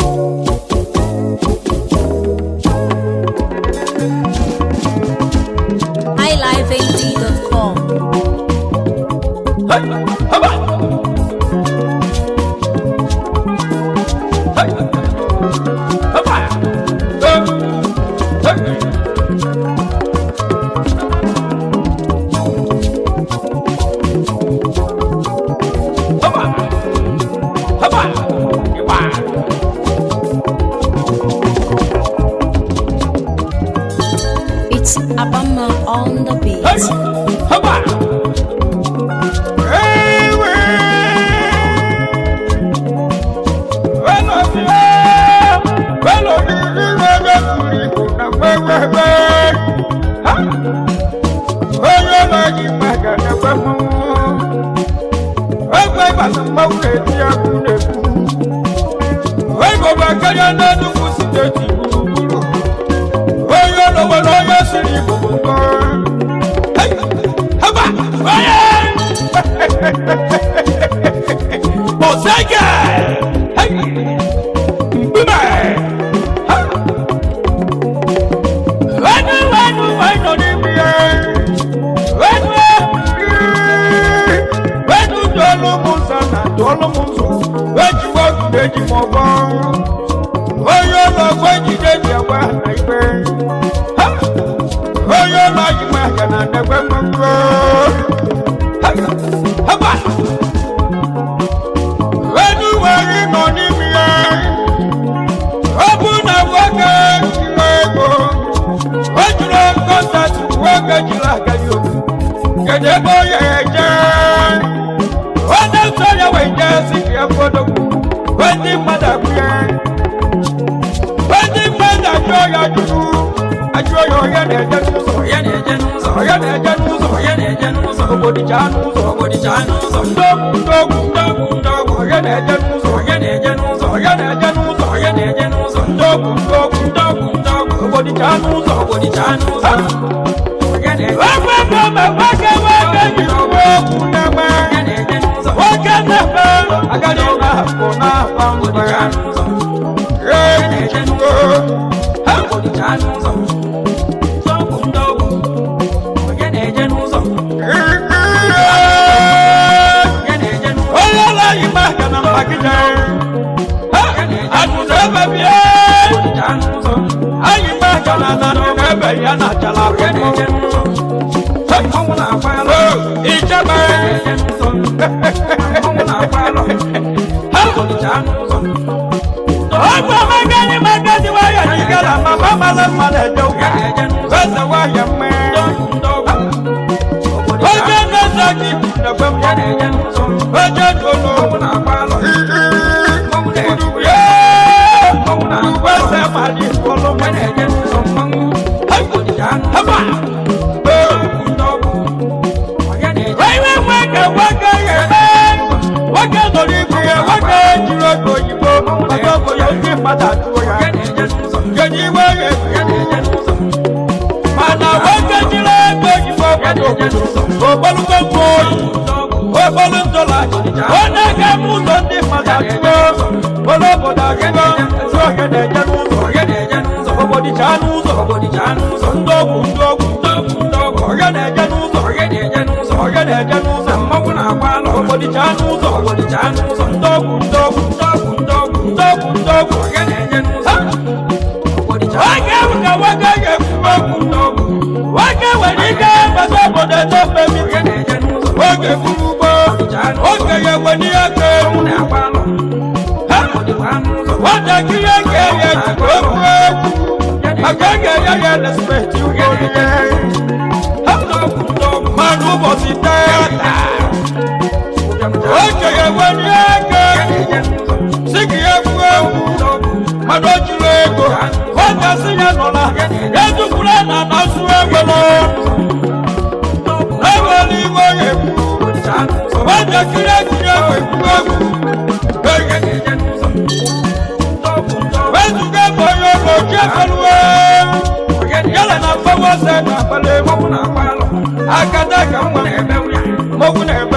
highlifeag.com. It's Abama on the beat.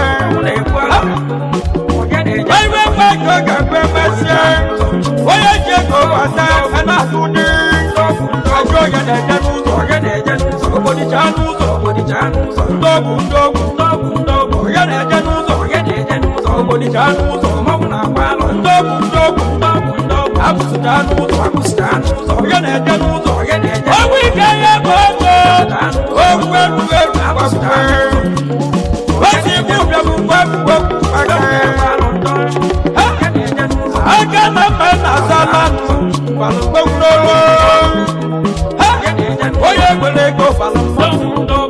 Why onye go wata ana atụdị ajọ ya na-eje n'ụzọ ya na-eje n'ụzọ ogbodicha n'ụzọ ogbodicha n'ụzọ ndọgbu ndọgbu ndọgbu ndọgbu ya na-eje n'ụzọ ya na-eje n'ụzọ ogbodicha n'ụzọ mmanwụ na-agba alọ ndọgbu ndọgbu ndọgbu ndọgbu abụsịcha n'ụzọ abụsịcha n'ụzọ ya na-eje n'ụzọ ya na-eje ọgwụ ike ya bụ ogo ogwu egwu egwu agbasịcha osi igbu bịabụ mgbe aka na mma na-azala balụgbogwuro onye nwere ego balụgbogwuro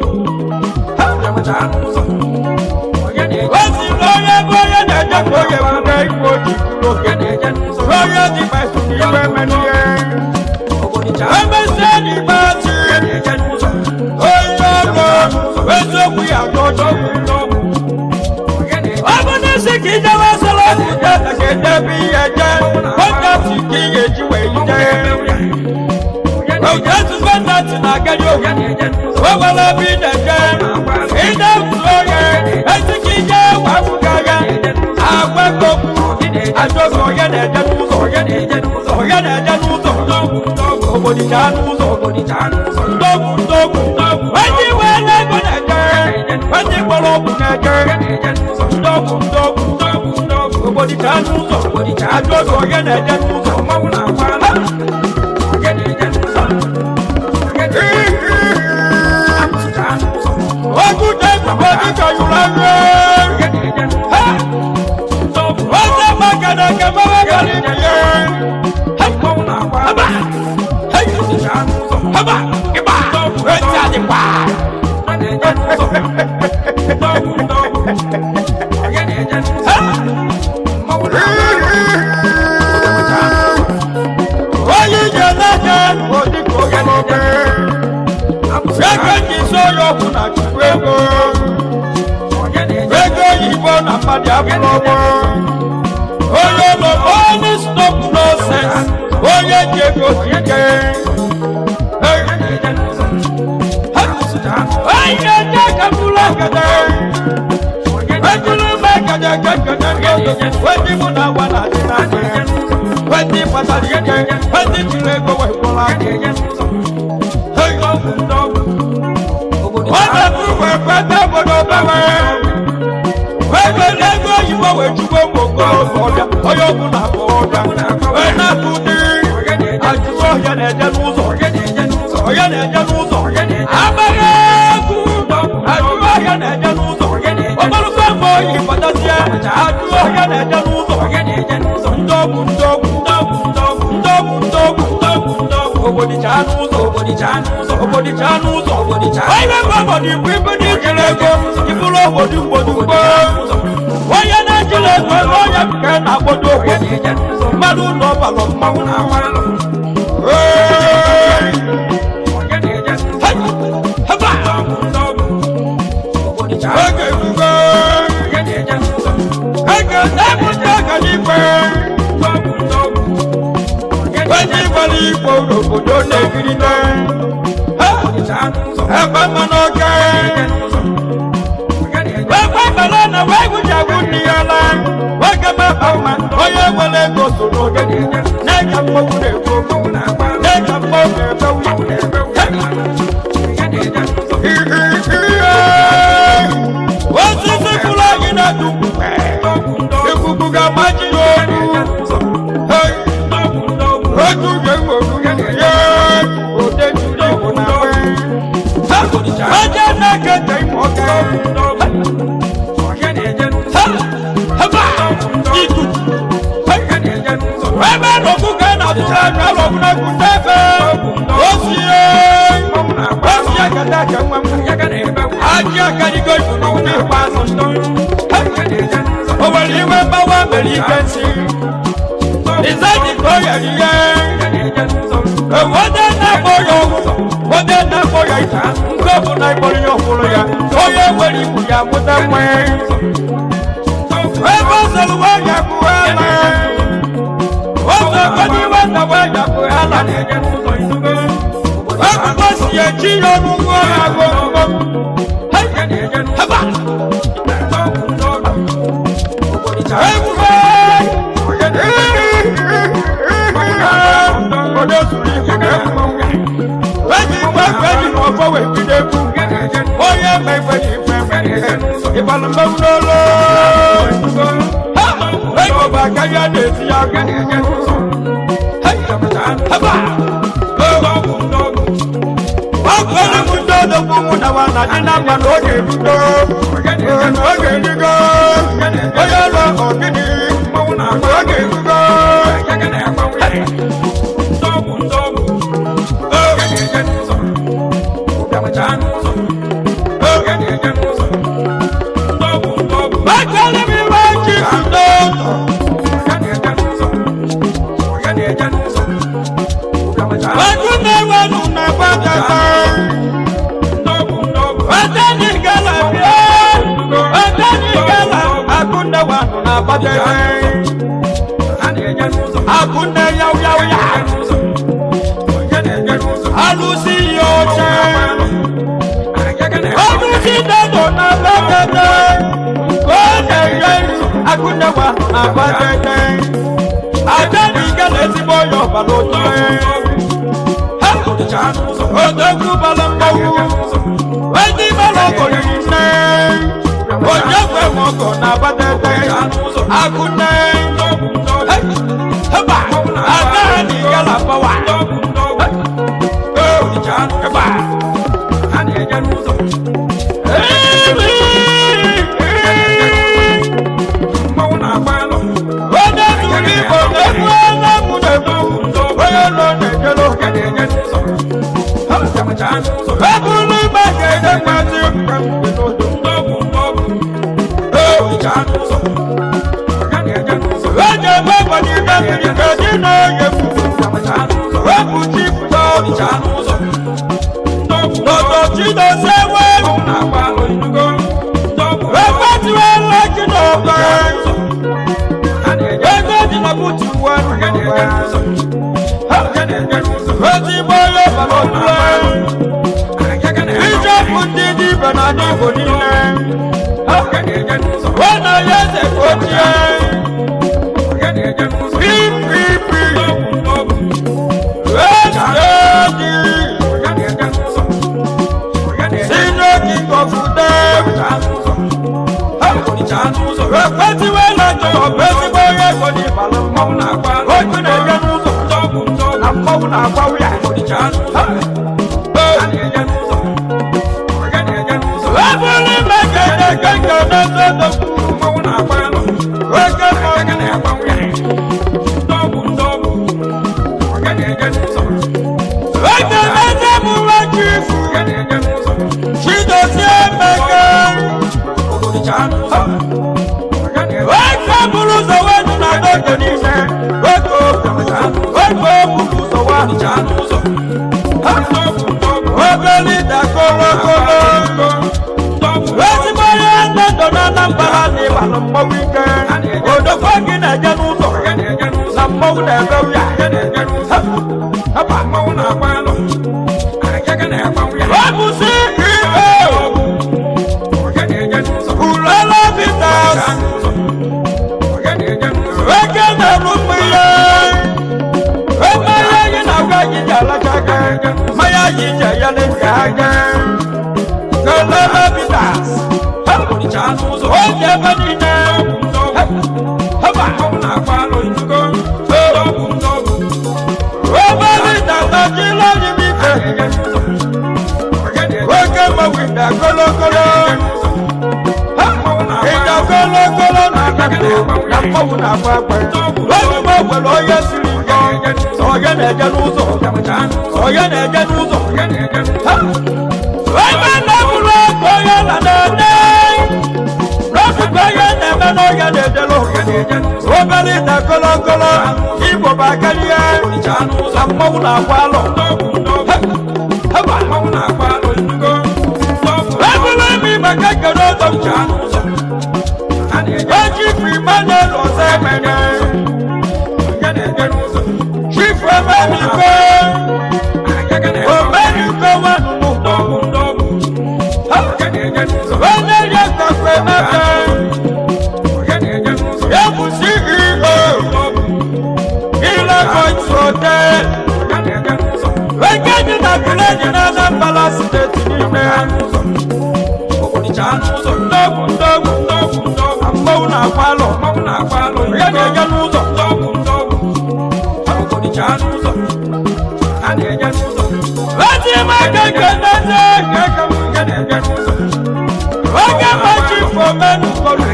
osi onye bụ onye na-eje ka oge nwere igwe oji onye dị masị n'iwe menye emesịa n'igbe achị onye ọgọ eziokwu ya n'ọjọgwu ọ bụ n'isi ka ijewe sọrọ ọdịda ka edebe ihe jee oge si ka ị ga-eji wee jee oge tụzụ nnatị na-agadi oge o nwere ebe ị na-eje ide kwuru onye esi ka ije wafụga ya agwa gokwu ajọghị onye na-eje n'ụzọ onye na-eje n'ụzọ onye na-eje n'ụzọ ogbodicha n'ụzọ ogbodicha n'ụzọ ndogbu ndogbu ndị wee na-ego na-eje ndị kpọrọ ọgwụ na-eje ndogbu ndogbu ndogbu ogbodicha n'ụzọ ogbodicha ajọghị onye na-eje n'ụzọ mmanwụ na-agba onye na-eje n'ụzọ ogu na-ekwukwe dịka yụrụ anya oze magana kemawe gara ibe ya haba ịba eti adịkwa onye ije n'aka odịka oge n'oge ego ji isi onye ọgwụ na chukwu ego ego oyibo na mmadụ abụrụ ọgbọ onye ụlọ onye stop nonsense onye ji ego si ike onye eje kabụlụ agada ejulu megada gagada wedi mụ na agwa na adị n'aka wedi kpatara ike wedi jiri ego wee kwụrụ aka ọ̀nà gbogbo ẹ̀fẹ́tẹ́ gbọdọ̀ bẹ̀rẹ̀ wẹ́gbẹ́ lẹ́gbẹ́ òyìnbó wẹ̀ jùgbọ́ gbogbo ọ̀dà ọ̀yọ́kùn náà bọ̀ ọ̀dà ẹ̀nà tún ní àjùmọ̀ ọ̀yẹ́nẹ̀jẹ̀ n'ụzọ̀ ọ̀yẹ́nẹ̀jẹ̀ n'ụzọ̀ abẹ́rẹ́kù àjùmọ̀ ọ̀yẹ́nẹ̀jẹ̀ n'ụzọ̀ ọ̀gbọ́lùfẹ́ mọ̀ ìfọ̀dásíẹ́ àjùmọ̀ ọ̀yẹ́nẹ̀jẹ̀ n'ụzọ̀ ndọ́gbu ndọ́gbu ndọ́gbu ndọ́gbu ndọ́gbu ndọ́gbu ndọ́gbu ndọ́gbu ogbodicha n'ụzọ ogbodicha n'ụzọ ogbodicha n'ụzọ ogbodicha onye bụ obodo ikwu ibu n'ijiri ego ibụrụ obodo mgbodugbo onye na-ejiri ego ebe onye nke na-agbodo okwu mmadụ ụlọ ọbalọ mmanwụ na-awa oge erugo ege na-ebute aka n'ikpe onye gbara igbo n'obodo na-ebirite ebe mmanụ oke ebe bala na wee gụjagbu ndị ya la oge maba ụma onye nwere ego so n'oge na-ega mmọnwụ na-ekwu na-ega mmọnwụ osisi kwụrụ anyị na-adụgbu ikuku ga-amaji n'olu ojú yẹ̀wò yẹ̀ òde jùlọ ìwòna wẹ̀. ọjọ́ náà kẹ̀kẹ́ ìmọ̀kẹ́. ẹ̀bá ìtù. ẹ̀bá lọ́kù kẹ́nà tó rẹ̀ ní ọlọ́kùn náà kù tẹ́fẹ́. ó sì yẹ kẹ̀kẹ́ kẹ̀wẹ́ mu. ajé akẹ́nìkọ́ ìfúnná ní ìpa sọ̀tọ̀. òwèrè ìwé bá wà mẹ́rin kẹ́sì. Ìsáàjì kò yẹ yíyẹ. Wọ́dẹ̀ náà kọ̀yọ̀ wọ́dẹ̀ náà kọ̀yọ̀ ìta. Nkọ́bù náà ìbọ̀lì yọ̀ fúru ya. Oyè wẹ̀rì ìbùyà múta pẹ́. Ẹ̀fọ́ sọ̀rọ̀ wọ́n yà kú ẹ̀la. Wọ́n sọ pé ní wọ́n sọ wọ́n yà kú ẹ̀la. Ẹ̀kúkọ̀ sì yẹ kí yọ̀nù wọ́n yà kú ẹ̀la. Ẹ̀bà. Ẹ̀kúkọ̀. mọmọlọ ego bakaya na-eti ya haba ọkọlẹ mu dodo kumu na wa na dina ma na oge bido oge digo oye lọ ọgidi oge bido bakali mi wa ji kudo bakune wanu na bakata watani gala akune wanu na bakata akune yaw yaw ya alusi yoche alusi dado na bakata kone yesu akune wanu na bakata atani gala siboyo balote odogu balambawu wẹ́ẹ́dì balọ̀kọ̀ yìí nẹ́ ojúfẹ́ mọ̀kọ̀ n'abatẹ́tẹ́ akunẹ́ ẹ̀bà adáhàní yàrá bọ̀wá ẹ̀bà. Ebulu magede mati Oje baba ni bẹ̀rẹ̀ kẹ́dí náà yẹ fún Wẹ́pù tí fúdọ̀ Lọ́tọ̀ tí lọ sẹ́wẹ́ Wẹ́pù tí wọ́n lọ́kì náà bẹ̀rẹ̀ Wẹ́pù tí lọ bú ti wọ́n Wẹ́tí bọ́lẹ̀ bàlọ́dúnlẹ̀ Ìjọba dídí bẹ̀rẹ̀ kò nílẹ̀ Wọ́n náà yẹ́ sẹ̀ kó tiẹ̀ PPP Rẹ́sẹ̀dì Sínú kíkọ̀ fúdẹ́ Wẹ́pẹ́ tí wọ́n lọ́jọ́ ọ̀bẹ́ tí wọ́n yẹ kò ní ìbàlọ́mọ́ Ó tún lè yẹ nù sọ Mọ́wù náà gbáwó yà Wẹ́bùlì mẹ́kẹ̀ẹ́ kẹ́kẹ́ lọ́sọ̀tọ̀ Mọ́wù náà gbáwó Wẹ́kẹ́ mọ́wù Wẹ́kẹ́ mẹ́kẹ́ mú wájú fún Ṣídò sí ẹ̀mẹ́kẹ́ Wẹ́kẹ́ múlù sọ̀wọ́ nínú àgbẹ̀kẹ́ níṣẹ́ Wẹ́kẹ́ múlù sọ̀wọ́ Wẹ́bẹ̀lì dàkọ́lọ́kọ́lọ́ Wẹ́sí bọ́yá ẹ̀ndẹ̀dọ̀ náà nàmbàlá ní ìbàlọ́mọ́ wíkẹ́ Odò fọ́gì nà ẹ̀jẹ̀ n'ụzọ̀ Na mmọ́wù nà ẹ̀bẹ̀ wíyà Wẹ́bù sí ìhè Ùlọ́lọ́ Vitas Wẹ́kẹ́ nà rúmù yẹ Wẹ́mẹ́yẹ yìí nà wẹ́ yìí alájágẹ́ Mẹ́yà yìí jẹ́ yẹlẹ́ jágẹ́ Ùlọ́lọ́ Vitas Oúnjẹ bẹ́ nínú Hẹ́bà Wẹ́bẹ́lì dàgbàjì lórí mi kẹ́ Wẹ́kẹ́ mọ̀wù ìdà kọ́lọ́kọ́lọ́ Ìdà kọ́lọ́kọ́lọ́ nà kàkọ́ Nà mọ̀wù nà pàpẹ́ Lọ́wọ́ mọ̀ pẹ̀lú ọyẹ́ sírí kọ́ Ọ̀yẹ́ nà ẹ̀jẹ̀ n'ụzọ̀ Ọ̀yẹ́ nà ẹ̀jẹ̀ n'ụzọ̀ Wẹ́bẹ́ nà múlò ọ̀yẹ́ nà n'ẹ̀dẹ́ Lọ́sùgbọ́ yẹ́ nà ẹ̀mẹ́ n'ọ̀yẹ́ nà ẹ̀jẹ̀ lọ Wẹ́bẹ́lì dà kọ́lọ́kọ́lọ́ Ìbò bá kẹ́lẹ́ Nà mọ̀wù nà pàlọ́ Wẹ́bẹ́lì mi bà kẹ́kẹ́ n'ọ̀tọ̀ Wẹ́jì fi mẹ́nẹ̀ lọ́sẹ̀ mẹ́nẹ̀ Chifu ẹ̀mẹ́ni kọ́ Òmẹ́ni kọ́ wà nínú Wẹ́nẹ̀ yẹ kọ̀kọ̀ mẹ́fẹ́ Yẹ́bù sí ìhò Ilẹ̀ kọ̀ọ̀tù ọ̀tẹ́ Wẹ́kẹ́ ní nàkúlẹ̀ ní Nàmbàlá stéètì ní ìmẹ́ Ndọ́gùn ya na-eje n'ụzọ ezi maka keneze oge machi omenukọrọ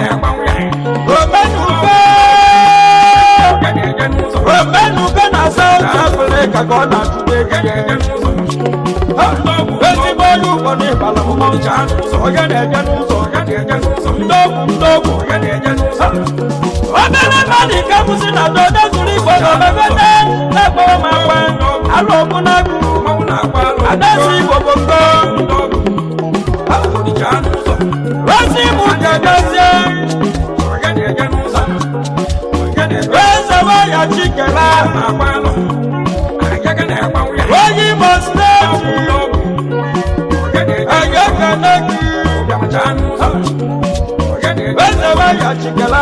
omenuke na South Africa ka ọ na-atụte ezigbo onye ụkọ n'ịbala onye na-eje n'ụzọ ndogwu obere mmadụ nke bụzi na dodo zuru igbo na omebede na-ekpọrọ m akwa alụ ọgụ na-agụ adasi igbo bongo ozi mụ ga-edozie ezewe ya chikere onye Imo steeti ayekene gị ezewe ya chikere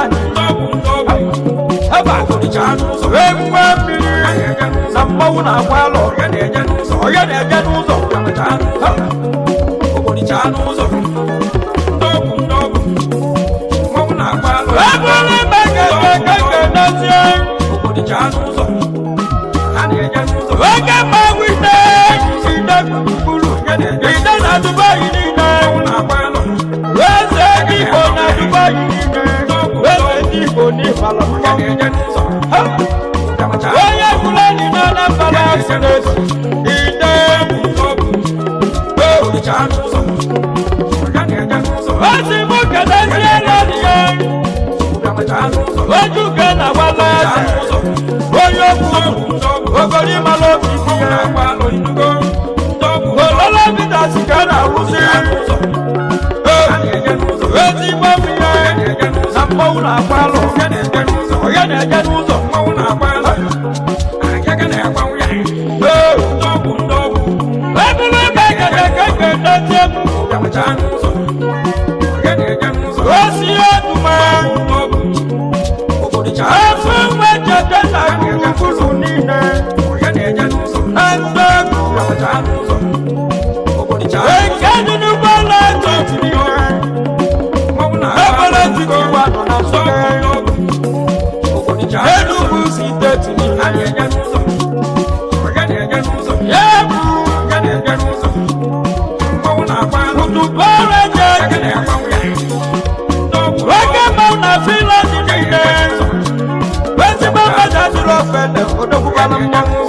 emume mmiri na mmanwụ na-agba alọ onye na-eje n'ụzọ ebụrụ ime ga-ekenezie oge mmanwụ ide gburugburu ide na Dubai niile eze ndị Igbo na Dubai niile eze ndị Igbo n'ịbala mmanwụ onye Fulani na Anambra steeti ide ozi mụ kenezie n'ọdịye ojuke na gbala eze onye okwu ogori mara obi ihe ololo bidasi ka na-arụzi ezigbo mmiri na mmanwụ na-agba alụ onye na-eje n'ụzọ ebulu ime ga-ekeke dozie osi odume efu nwe chete na gburugburu niile na ndogwu eke dị n'ụgbọala etiti ebele tikiwa nọ na nsogbe Enugu steeti utubere jekene oge mmanwụ na Finland niile ezigbo mmadụ jụrụ ofele odogbubala mmanwụ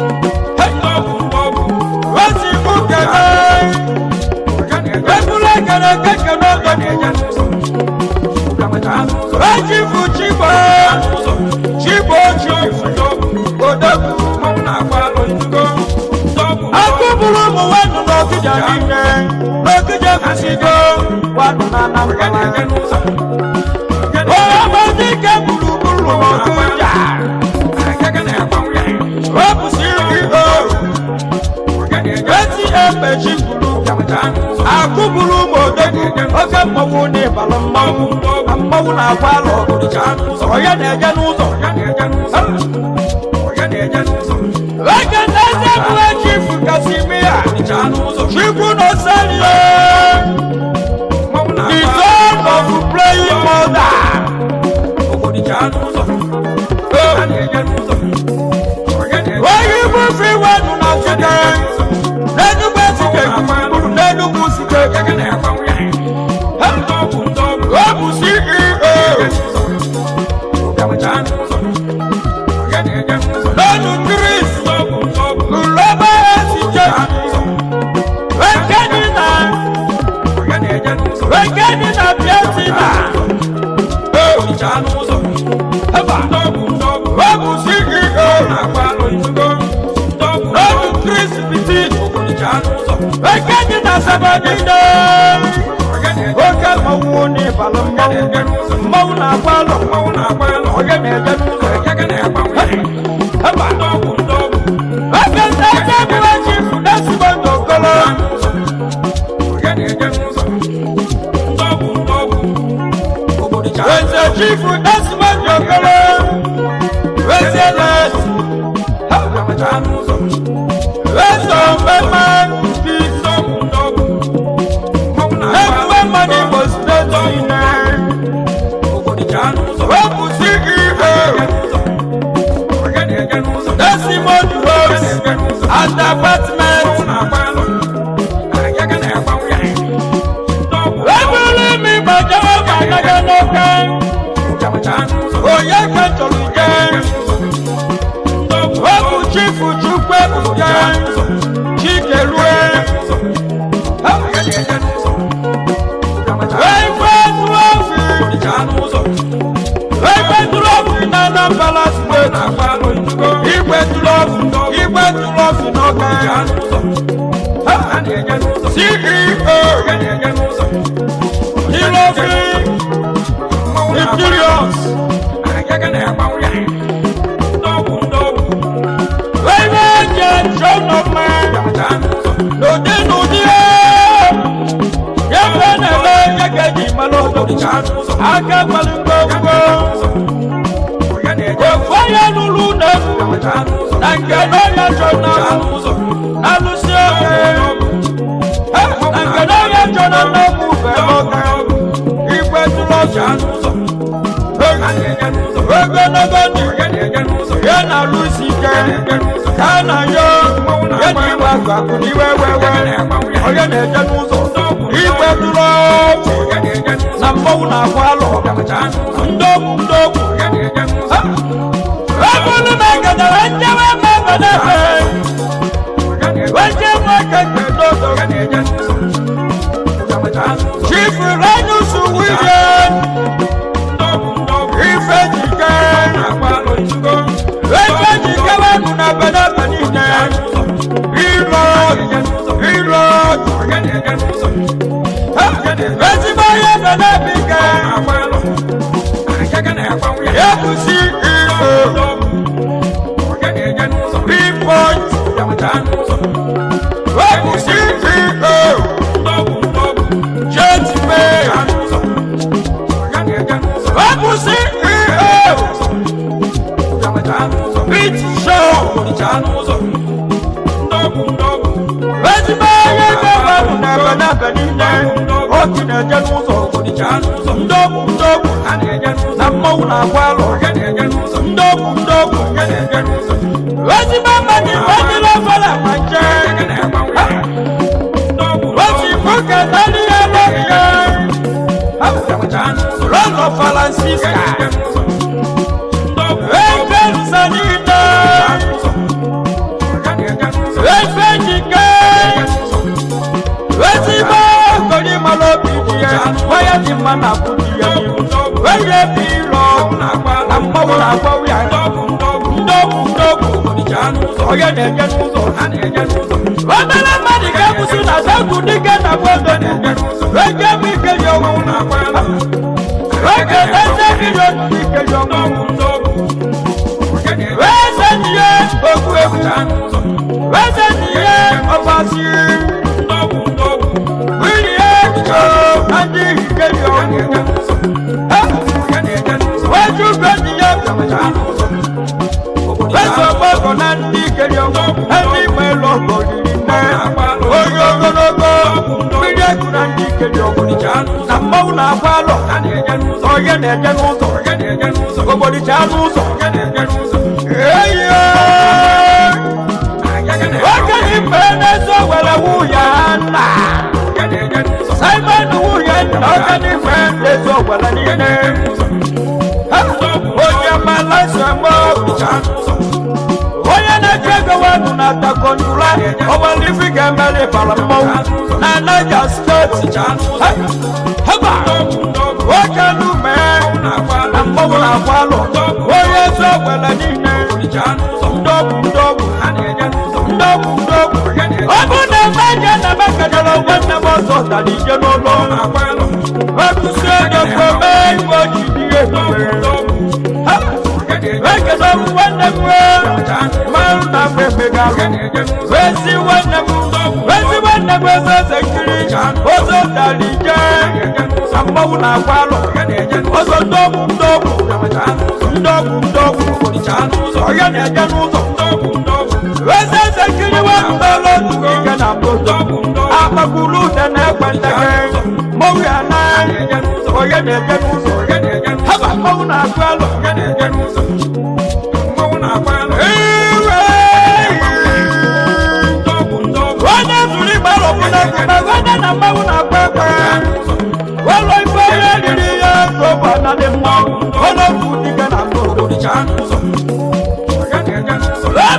ezigbo kene ebule kene kekene oge ejifu chigbo odogwu akụbụrụ ụmụ nwanụ n'Ọkịja niile n'Ọkịja kwụsịgo nwanụ na Anambra onye mazi ike gburugburu Ọkịja wepụsị CEO eti emechi gburu akụbụrụ ụmụ odogwu oge mmanwụ n'ịbala mmanwụ na mmanwụ na-agba alọ onye na-eje n'ụzọ oge na-eze bụla chifu Kasimia chikwu n'oselie the son of playing mother onye ibu fi wenu na Nsụka n'Enugu esike gburugburu n'Enugu sike ọ bụ CEO n'ọnụ Chris Uloba esike wekedi na Biafra ọ bụ CEO n'ọnụ Chris Petit wekedi na Sabadide oge mmanwụ n'ịbala mmanwụ na-agba alọ onye na-eje n'ụzọ oge na-eje bụla chifu n'ezigbo ndokolo eze chifu n'ezigbo ndokolo eze na-esi eze omeme ndị emume mmadụ Igbo steeti niile wepụ Testimony homes and apartments. Every me bajawa banaga no can. Oh yeah, can't you again? Oh, chifu chukwe again. Chikelwe. Nana Palace, he went to love no can. CEO, he loves me. Imperials. Son of man. No, they know the Fire Luluna, Nanganoya Jonah, Alusia, Nanganoya Jonah, he went to Russia. We're gonna go to Yana Lucy, Kana Yo, Yaniwaka, he went to Russia. Namona Walo, Ndom. Chief Ranus William,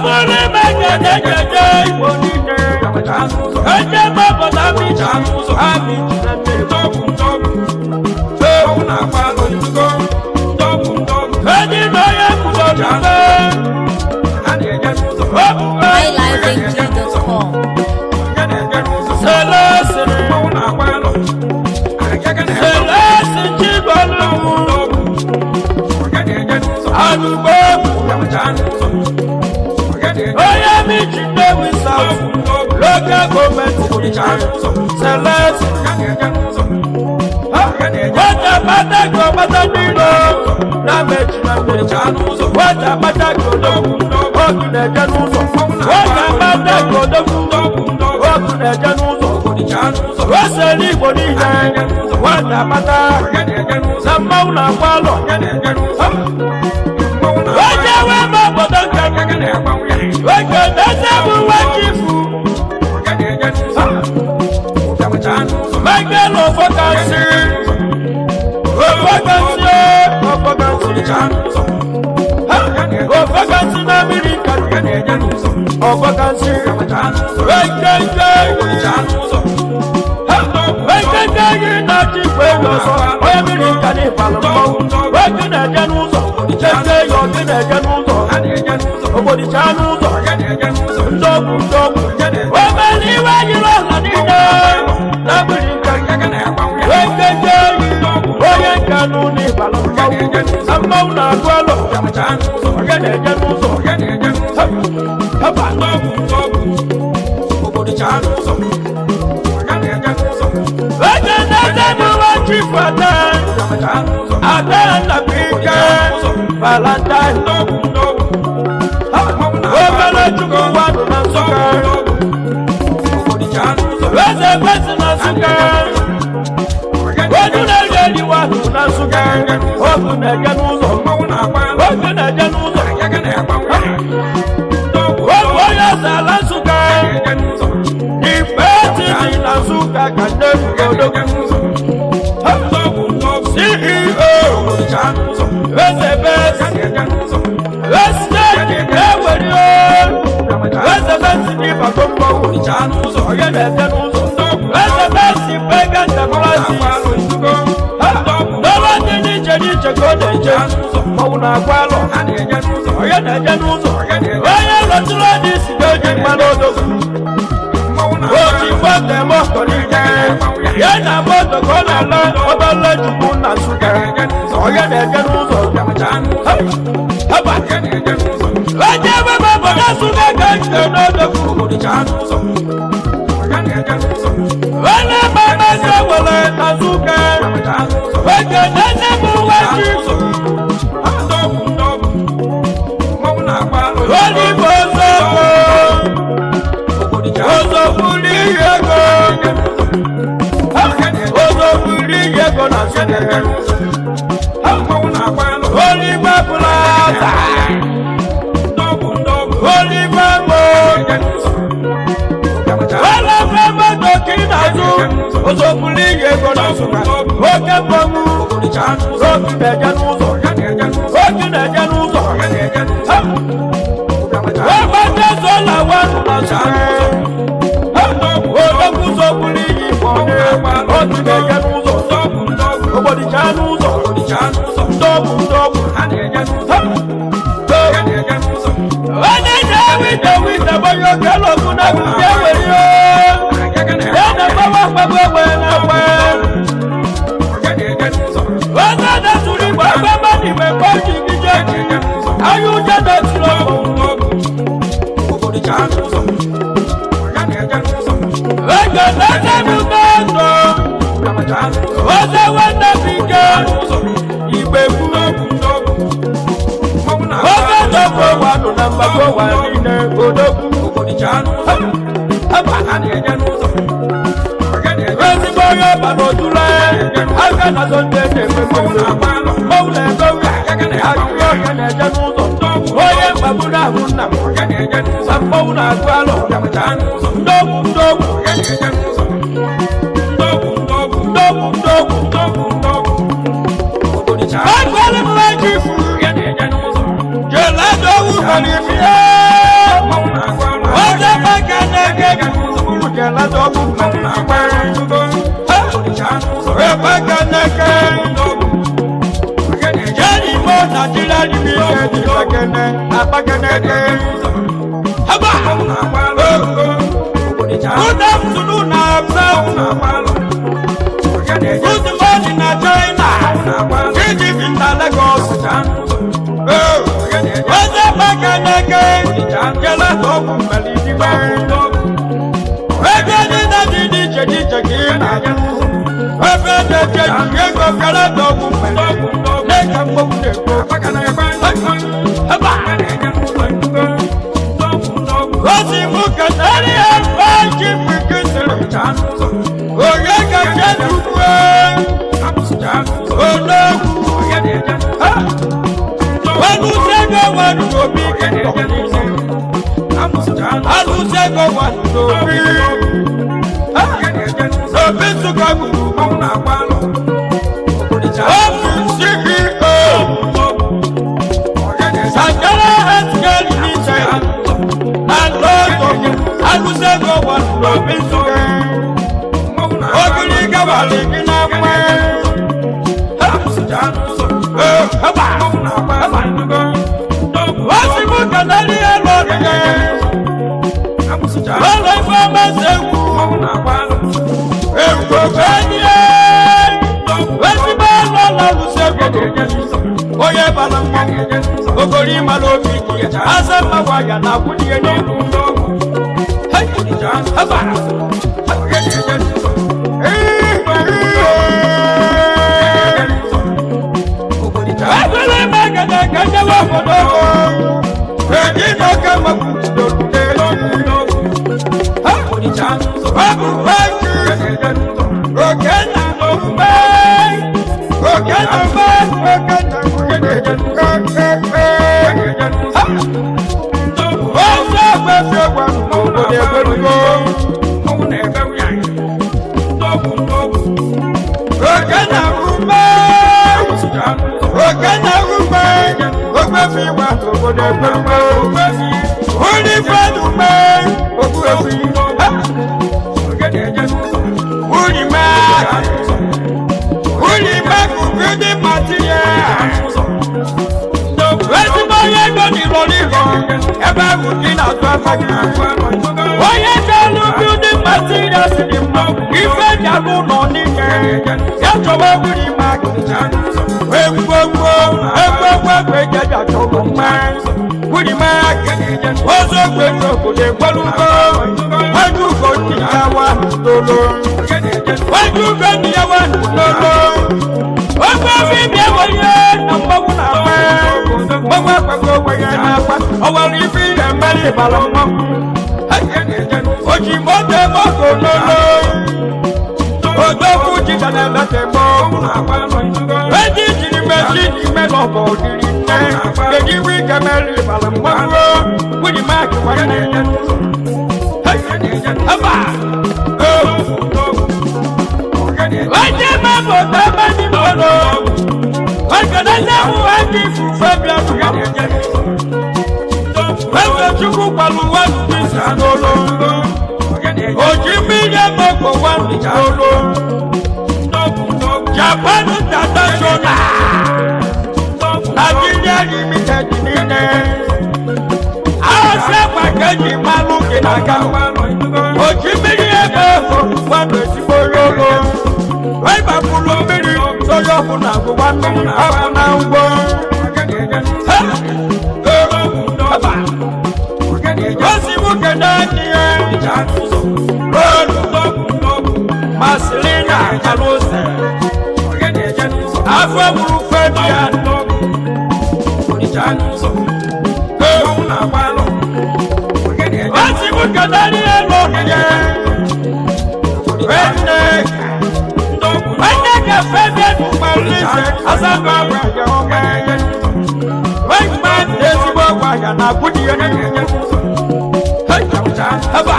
Obule mejejeje Igbo niile Eje mabọta amịcha amịcha ndọgbu Eji n'onye kwudo n'ime highlifeng.com. Celestine Chibolu Anugbo Oya mi Chinewi South Local Government Celestine Wata Patago Matanilo Namechi Wata Patago Okune Januzo Wata Patago Okune Januzo Waseli Bonija Wata Pata Samauna Palo Waja Wema Bodanka Waka Nasabu Wajifu Michael Ofokansi Ofokansi na America Ofokansi Wekeke na Chikwe Yoso America ni Palombo Wekene Januzo Cheke Yokene Januzo Obodi Januzo Ndobu Wemeli Wajiro Lanina America Wekeke Oye Kanuni Palombo Amauna Gwalo Ogene Januzo Hapa Obodi Januzo Wekene Januzo Chifata Adana Pika Valentine Wemele Chuku Wadu Nasuka Weze Weze Nasuka Wajuna Yedi Wadu Nasuka Ogune Januzo Ogune Januzo Woya Salasuka Ifeti Nasuka Kanderu Kodoku CEO Weze Besi Weze Ewerio Weze Besi Nipa Kombo Ogene Januzo Weze Besi Pega Januzi Dola Nini Jeniche Kodeje Mauna Kwalo Ogene Januzo Oye Lotula Disi Goji Malodoku Oji Fote Moko Nije Yena Moto Kona La Obala Jumuna Suka Ogene Januzo Haba Oje Baba Boda Suka Kajte Nodoku Wala Baba Sewole Nasuka Oje Nene Muwaji Oli Bozoko Ozokuli Yego Ozokuli Yego Nasuka Oli Babulaza Oli Babo Wala Babo Dokinazu Ozokuli Yego Nasuka Oke Bomu Okine Januzo Okine Januzo Wabate Zola Wanu Nasuka Odoku Zokuli Yifone Okine Januzo Obodi Januzo Ndobu Wane Jawi Dawi Daboyo Kelo Kuna Kujewe Yo Yena Bawa Bawa Nawe Wane Dasuri Baba Mani Mekoji Kijeji Ayu Jada Tilo Wega Nasa Mugato Wasa Wanda Pika Ibeku Wasa Doko Wano Namba Go Wanine Odoku Wesi Boyo Banotula Akana Zonde Maule Goga Akyo Kene Januzo Oye Babuna Huna Sambauna Kwalo Ndobu Akwale Mwajifu Jelado Uhalifia di bagene abagene haba good afternoon good morning na China Fiji in Lagos oze bagene kele toku melidi ebe na di je kina ebe de je go kele toku melidi neka mboku haba Osi muka tari afaji fikisiri oye kake dukwe onogu wanu sego wanu obi alu sego wanu obi obi sukagu obi CEO Sakara Healthcare Limited Agusego was Robin Sugar. Ogiri Gavali Ginamwe. What's the book of the Lord again? Well, I found myself. What's the man of Oye Balam, Ogori Malobi, Asama Waya, Napudi and Japan International Nigeria Limited Package Maluki Naga Ojimiri Ebe Wano Siborolo Waiba Pulu Miri Soyo Funagu Wano Abuna Ubo Osimu Kenani Maslina Kalose Afro Mufebia Osimu Kenani Weneka Febia Malise Asaba Waya Omeyen Wengman Desibo Waya Nabudi Haba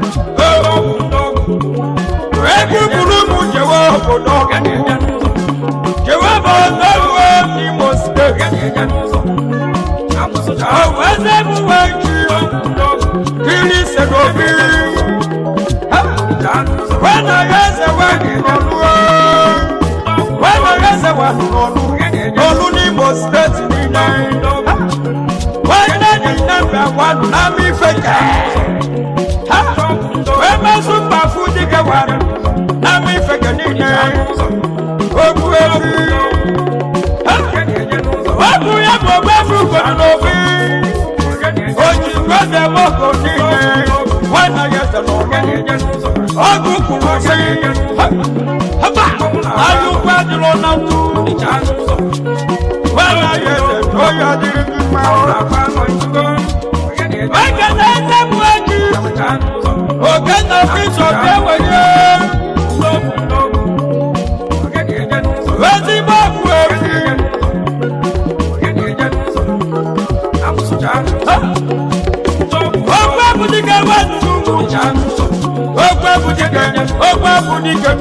Egu Bulumu Jewa Bodo Jewa Bodo Nimo State Awezebu Waju Kiri Segobi When I was a working on when I was a working on Nimo State kwanu na mi feke ha we masu pa fuji ke wan na mi feke ni ne obu ebi ha obu ya bo ba fu ko no bi oji ko de mo ko ni ne wana ya se no ogu ku mo se ha ba ayu kwa di lo na tu ni chanu so wana ya se to ya di ma ora pa no ngo Ogana fiso tewe ye Wezi babu efi Ogba budike wadu Ogba budike Ogba budike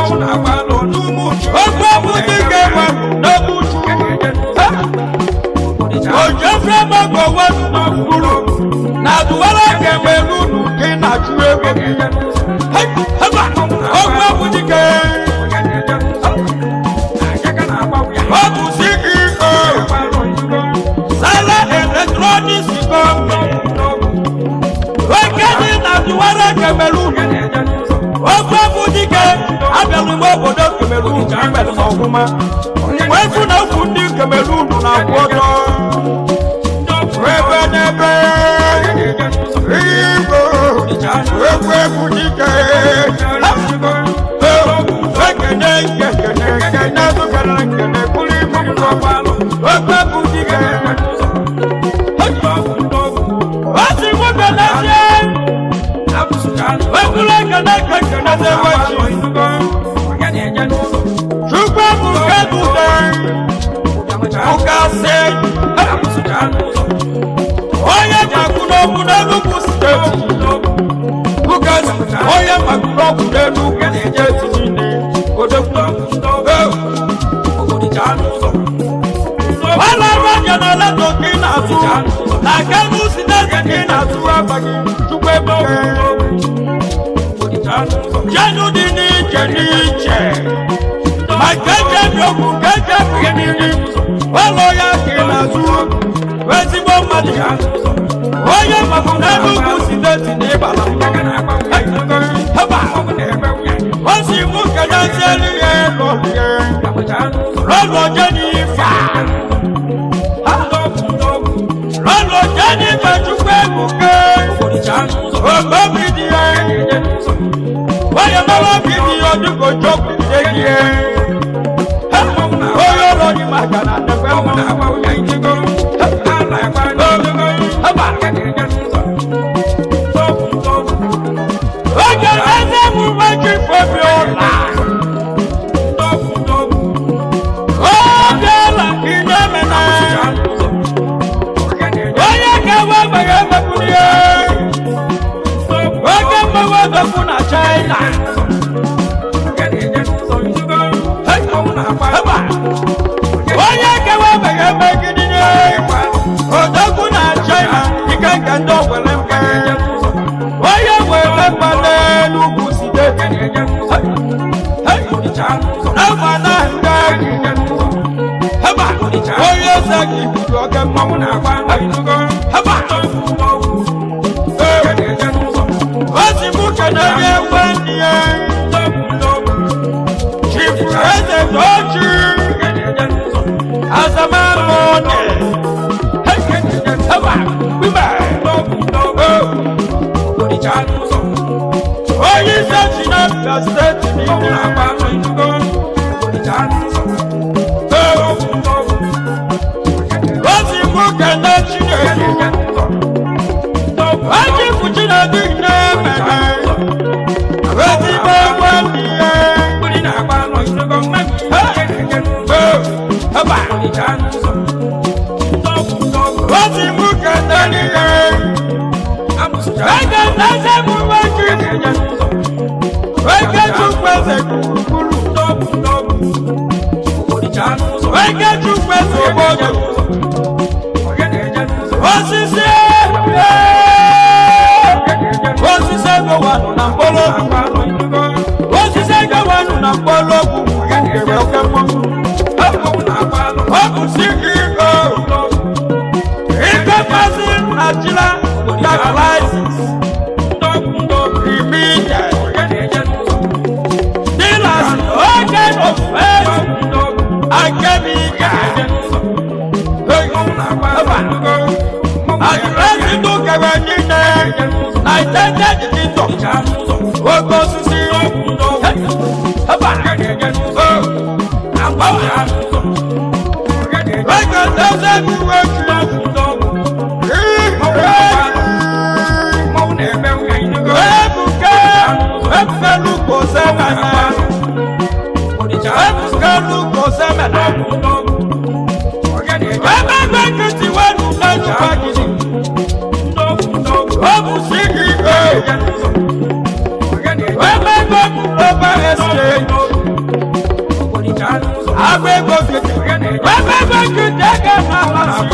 Ogba budike wadu Ojo frema go wadu na furu Na duwala kemelu kina chuego Hey, haba Ogba budike Ogu CEO Sala Electronics Company Wekeni na duwala kemelu Ogba budike Abelu mobodo kemelu Abelu mokuma Wefu na fundi kemelu na kwoto Webe nebe Ibo Webe budike Wekene Kene Sukana Kene Kuli Mokupalo Webe budike Wasi webe nebe Wekule Kene Kene Sewachi Shukwa buke buke Ukase Oya jakuno kunelu kusiteti Ukase Oya makuno kunelu kusiteti nini Kodekuno Wala raja na leto kina su Na kenu sinezi kina su Abagi Chukwe buke Jenu dini jeniche Makeje bioku keje bukini Walo ya kina su Wezi bomadi Oye makunelu kusideti ni bala Haba Wasi muke ya seli ye loye Lolo jeni fa Lolo jeni fa chukwe muke Ogo bidi ye Oye mawa bidi yo duko choku teki ye Oye loni magana nekwe mwana China. Oye kewa bege megidine. Odogu na China. Ikanka ndo welemke. Oye wele pale lugu sideti. Nama na ndagi. Haba. Oye sagi kudoke mamuna kwa. Haba. Wasimuke na ye wenye Chief President Ochi Azamamone Haba, Biba Oyi sechi na Bia State Wasimuke na Chineke Waji kuchina dine mene Wezi mewani ye Kulina kwa no inugo memi Haba Wazi muke nani ye Wege nase muwaji Wege chukweze kukuru Wege chukweze obodo Osisi Osise go wanu na mbologu Osise go wanu na mbologu Ngebe okemo Oku CEO Ike pasi na chila united kingdom ogo osisi haba ego teze iwe ebuka ebufelu kosemena ebufelu kosemena ebe nkịtị wenu n'ejikwa gidi obu sigi ebe ego global exchange agba ego gidi ebe ego gidi ego na-alasị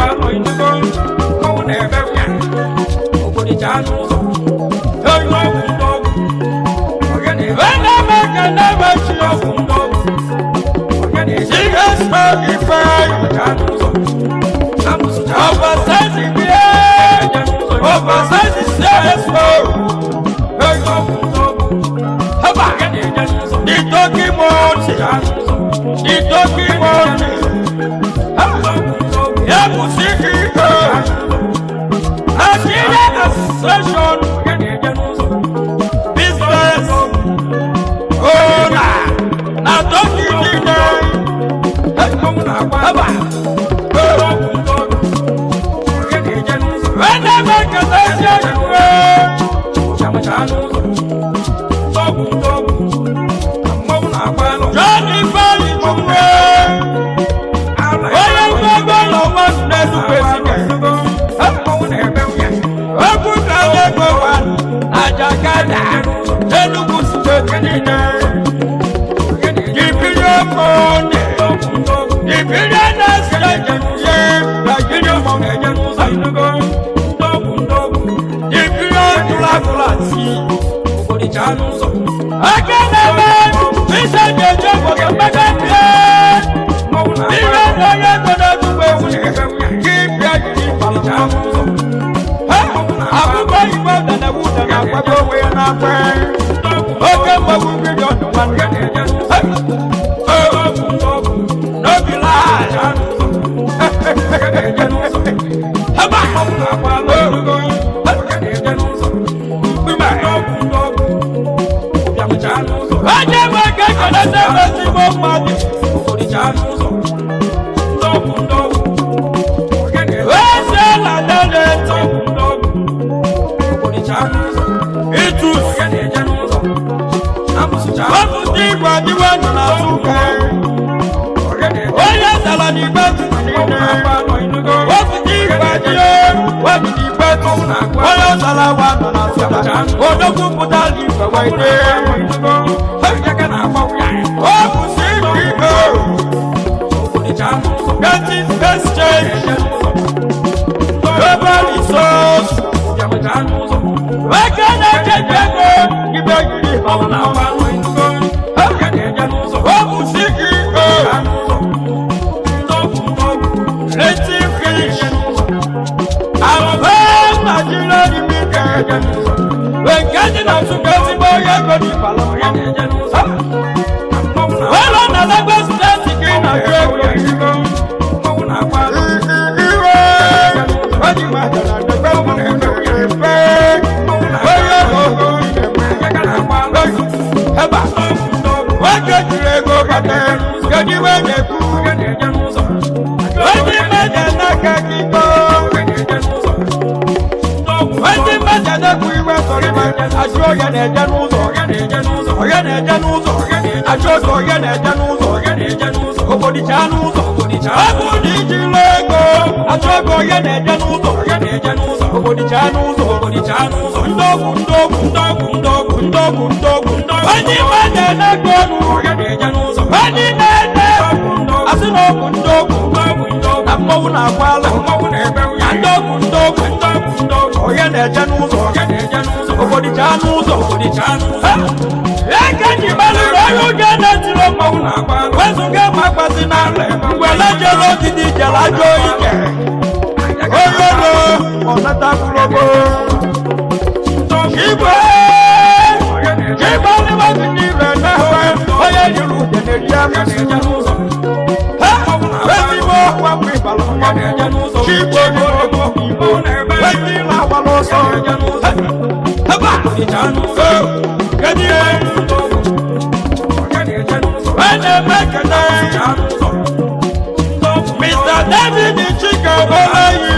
Keep on Mr. David Chika Olayi,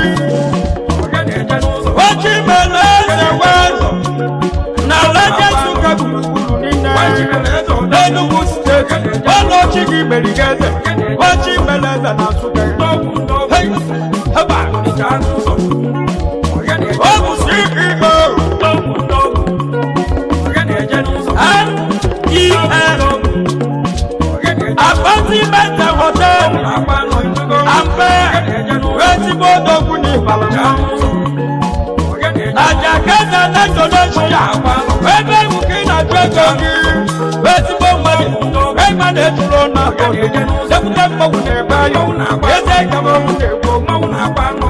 Wachimeleze Wezo, Nalajesuka Kukulunina, Enugu State, Olochigi Merigeze, Wachimeleze Nasuka. Hey, Haba, Omusiki Apartment Hotel, Ampe, Resibo Kuni Balaka, Ajaketa Nationalia, Ebe Mukina Dragogi, Resibo Mali, Eman Etrona, September Bayo, Ezekamo Mauna Pano,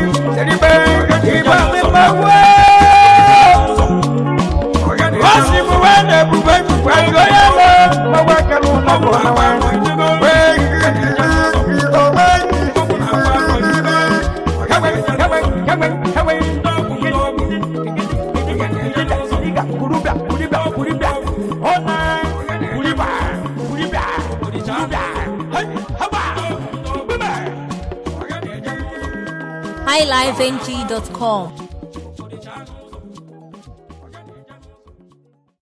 What's highlifeng.com